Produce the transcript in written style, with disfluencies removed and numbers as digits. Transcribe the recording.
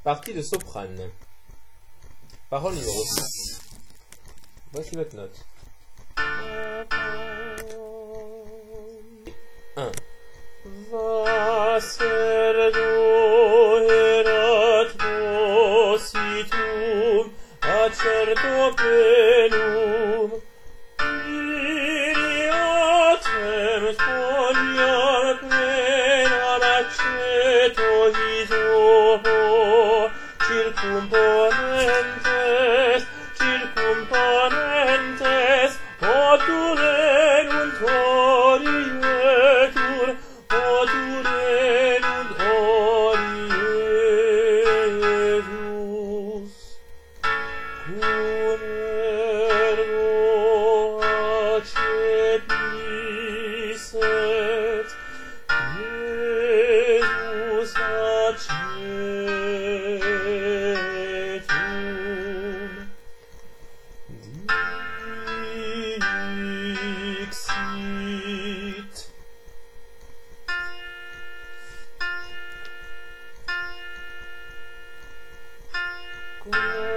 Partie de soprane. Parole numéro 5. Voici votre note. 1. Wasser erat vocitum acerto plenum iriatem foliam plena laceto hisopo circumponentes oturerunt orietur oturerunt orietus cum ergo accepisset Iesus acetum Dixit. Cum